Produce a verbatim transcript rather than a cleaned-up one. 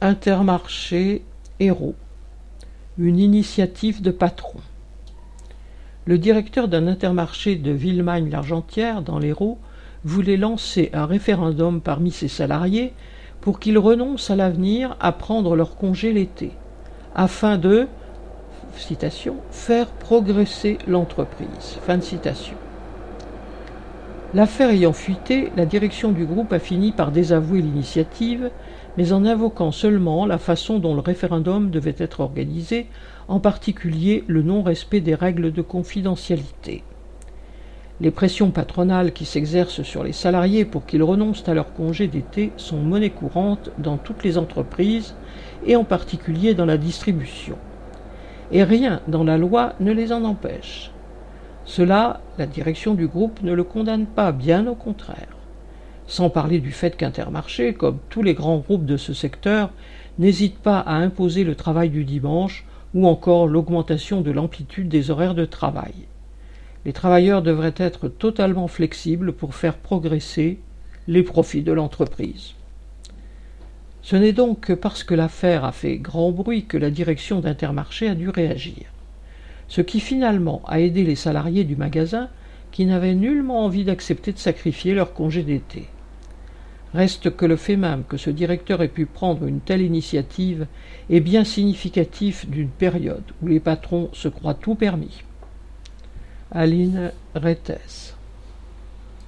Intermarché Hérault, une initiative de patron. Le directeur d'un intermarché de Villemagne-l'Argentière, dans l'Hérault, voulait lancer un référendum parmi ses salariés pour qu'ils renoncent à l'avenir à prendre leur congé l'été, afin de, citation, faire progresser l'entreprise. Fin de citation. L'affaire ayant fuité, la direction du groupe a fini par désavouer l'initiative, mais en invoquant seulement la façon dont le référendum devait être organisé, en particulier le non-respect des règles de confidentialité. Les pressions patronales qui s'exercent sur les salariés pour qu'ils renoncent à leur congé d'été sont monnaie courante dans toutes les entreprises, et en particulier dans la distribution. Et rien dans la loi ne les en empêche. Cela, la direction du groupe ne le condamne pas, bien au contraire. Sans parler du fait qu'Intermarché, comme tous les grands groupes de ce secteur, n'hésite pas à imposer le travail du dimanche ou encore l'augmentation de l'amplitude des horaires de travail. Les travailleurs devraient être totalement flexibles pour faire progresser les profits de l'entreprise. Ce n'est donc que parce que l'affaire a fait grand bruit que la direction d'Intermarché a dû réagir. Ce qui finalement a aidé les salariés du magasin qui n'avaient nullement envie d'accepter de sacrifier leur congé d'été. Reste que le fait même que ce directeur ait pu prendre une telle initiative est bien significatif d'une période où les patrons se croient tout permis. Aline Rettes.